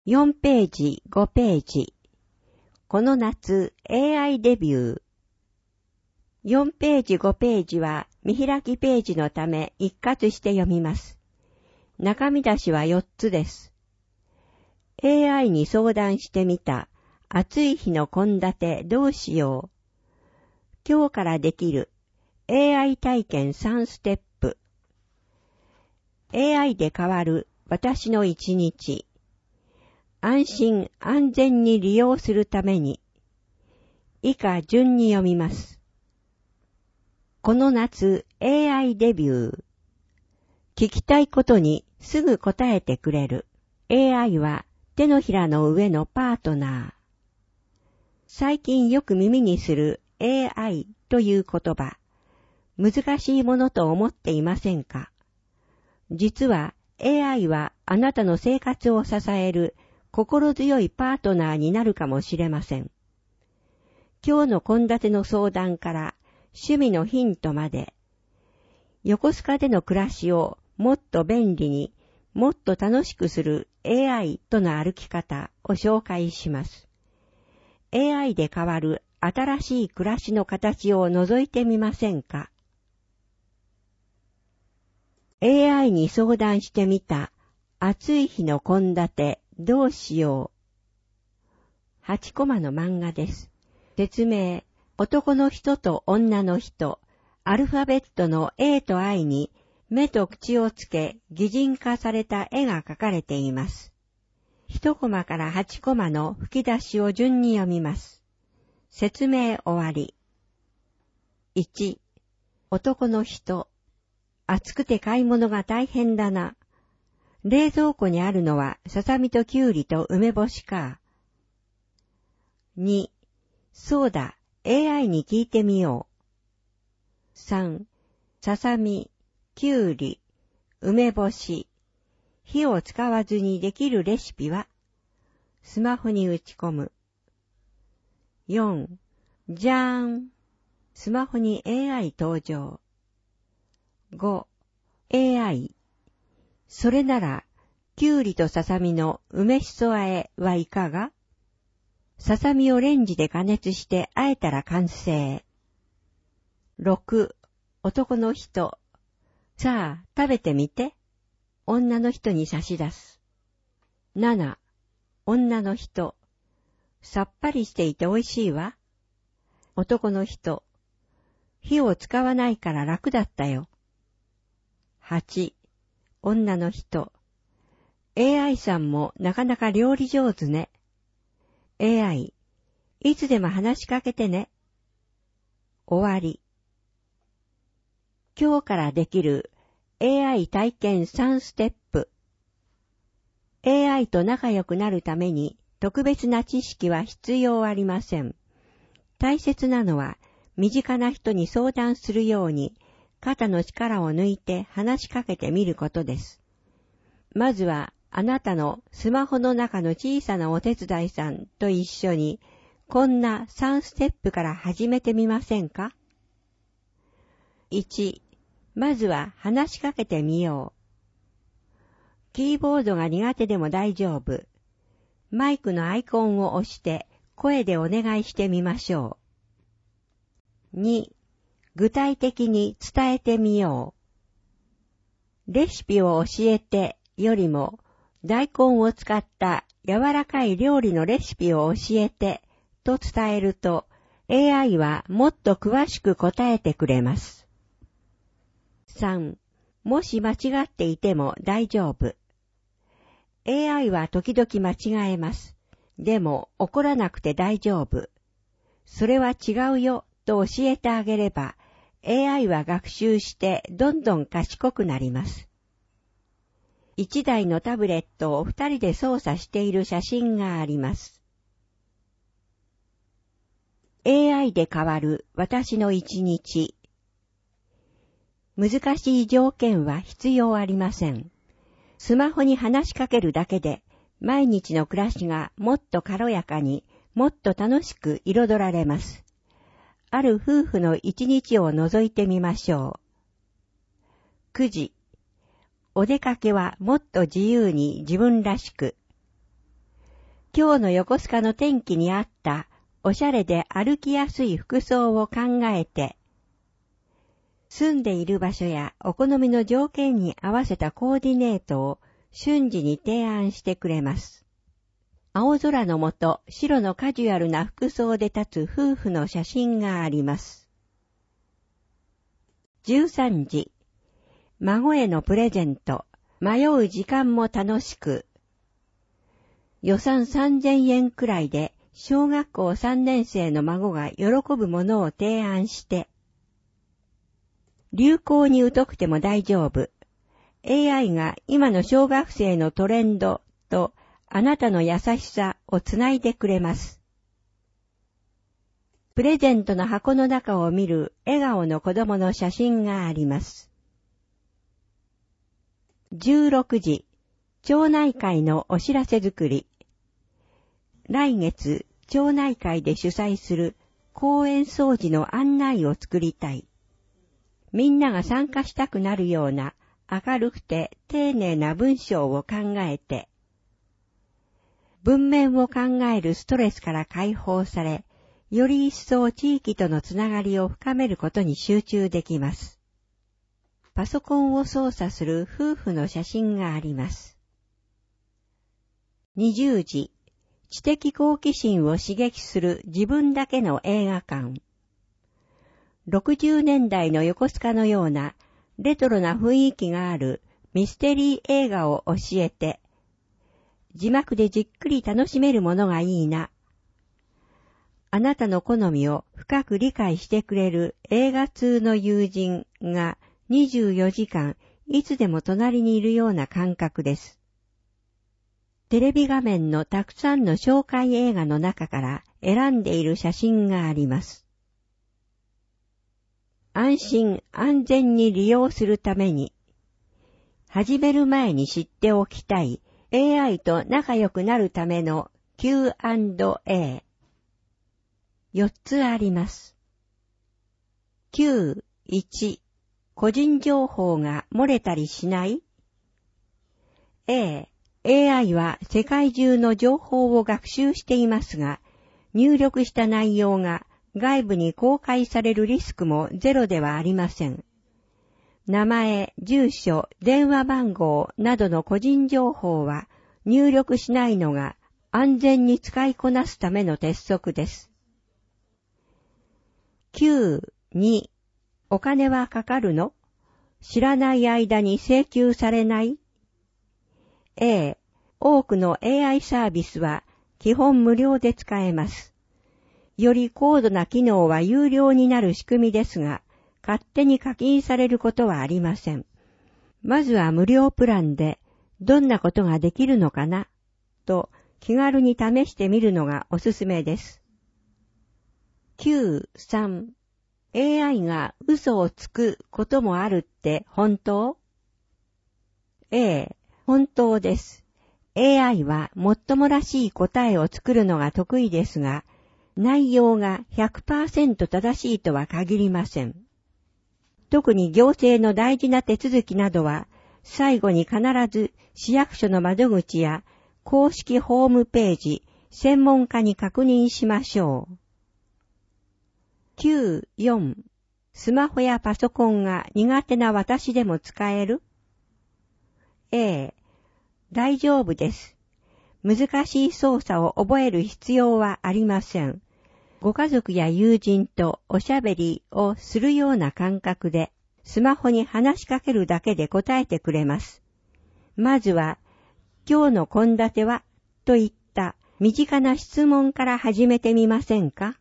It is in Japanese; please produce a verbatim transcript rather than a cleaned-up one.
よんページ、ごページ。この夏 エーアイ デビュー。よんページ、ごページは見開きページのため一括して読みます。中身出しはよっつです。エーアイ に相談してみた。暑い日の献立どうしよう。今日からできる エーアイ 体験さんステップ。エーアイ で変わる私の一日。安心安全に利用するために。以下順に読みます。この夏 エーアイ デビュー。聞きたいことにすぐ答えてくれる。エーアイ は手のひらの上のパートナー。最近よく耳にする エーアイ という言葉。難しいものと思っていませんか？実は エーアイ はあなたの生活を支える心強いパートナーになるかもしれません。今日の献立の相談から趣味のヒントまで、横須賀での暮らしをもっと便利に、もっと楽しくする エーアイ との歩き方を紹介します。エーアイ で変わる新しい暮らしの形を覗いてみませんか？ エーアイ に相談してみた。暑い日の献立どうしよう。はちコマの漫画です。説明。男の人と女の人、アルファベットの A と I に目と口をつけ擬人化された絵が描かれています。いちコマからはちコマの吹き出しを順に読みます。説明終わり。いち、男の人。暑くて買い物が大変だな。冷蔵庫にあるのはささみときゅうりと梅干しか。に、そうだ、エーアイ に聞いてみよう。さん、ささみ、きゅうり、梅干し。火を使わずにできるレシピは？スマホに打ち込む。よん、じゃーん。スマホに エーアイ 登場。ご、エーアイ。それなら、きゅうりとささみの梅しそ和えはいかが？ささみをレンジで加熱して和えたら完成。ろく、男の人。さあ、食べてみて。女の人に差し出す。なな、女の人。さっぱりしていて美味しいわ。男の人。火を使わないから楽だったよ。はち、女の人。エーアイ さんもなかなか料理上手ね。エーアイ、いつでも話しかけてね。終わり。今日からできる エーアイ 体験さんステップ。エーアイ と仲良くなるために特別な知識は必要ありません。大切なのは身近な人に相談するように肩の力を抜いて話しかけてみることです。まずはあなたのスマホの中の小さなお手伝いさんと一緒にこんなさんステップから始めてみませんか？いち、まずは話しかけてみよう。キーボードが苦手でも大丈夫。マイクのアイコンを押して声でお願いしてみましょう。に、具体的に伝えてみよう。レシピを教えてよりも大根を使った柔らかい料理のレシピを教えてと伝えると エーアイ はもっと詳しく答えてくれます。さん、もし間違っていても大丈夫。エーアイ は時々間違えます。でも怒らなくて大丈夫。それは違うよと教えてあげれば エーアイ は学習してどんどん賢くなります。一台のタブレットを二人で操作している写真があります。エーアイ で変わる私の一日。難しい条件は必要ありません。スマホに話しかけるだけで毎日の暮らしがもっと軽やかにもっと楽しく彩られます。ある夫婦の一日を覗いてみましょう。くじ、お出かけはもっと自由に自分らしく。 今日の横須賀の天気に合ったおしゃれで歩きやすい服装を考えて、住んでいる場所やお好みの条件に合わせたコーディネートを瞬時に提案してくれます。青空の下、白のカジュアルな服装で立つ夫婦の写真があります。じゅうさんじ、孫へのプレゼント、迷う時間も楽しく。予算さんぜんえんくらいで小学校さんねん生の孫が喜ぶものを提案して、流行に疎くても大丈夫。エーアイ が今の小学生のトレンドとあなたの優しさをつないでくれます。プレゼントの箱の中を見る笑顔の子供の写真があります。じゅうろくじ、町内会のお知らせ作り。来月、町内会で主催する公園掃除の案内を作りたい。みんなが参加したくなるような明るくて丁寧な文章を考えて、文面を考えるストレスから解放され、より一層地域とのつながりを深めることに集中できます。パソコンを操作する夫婦の写真があります。にじゅうじ、知的好奇心を刺激する自分だけの映画館。ろくじゅうねんだいの横須賀のようなレトロな雰囲気があるミステリー映画を教えて、字幕でじっくり楽しめるものがいいな。あなたの好みを深く理解してくれる映画通の友人がにじゅうよじかんいつでも隣にいるような感覚です。テレビ画面のたくさんの紹介映画の中から選んでいる写真があります。安心安全に利用するために、始める前に知っておきたい エーアイ と仲良くなるための キューアンドエー。よっつあります。きゅう、いち、個人情報が漏れたりしない？ A、エーアイ は世界中の情報を学習していますが、入力した内容が外部に公開されるリスクもゼロではありません。名前、住所、電話番号などの個人情報は入力しないのが安全に使いこなすための鉄則です。きゅう、に、お金はかかるの？知らない間に請求されない？ A、多くの エーアイ サービスは基本無料で使えます。より高度な機能は有料になる仕組みですが、勝手に課金されることはありません。まずは無料プランでどんなことができるのかなと気軽に試してみるのがおすすめです。きゅう、さん、エーアイ が嘘をつくこともあるって本当？ A、本当です。エーアイ はもっともらしい答えを作るのが得意ですが、内容が ひゃくパーセント 正しいとは限りません。特に行政の大事な手続きなどは、最後に必ず市役所の窓口や公式ホームページ、専門家に確認しましょう。きゅう、よん、スマホやパソコンが苦手な私でも使える？ A、大丈夫です。難しい操作を覚える必要はありません。ご家族や友人とおしゃべりをするような感覚で、スマホに話しかけるだけで答えてくれます。まずは、今日の献立はといった身近な質問から始めてみませんか？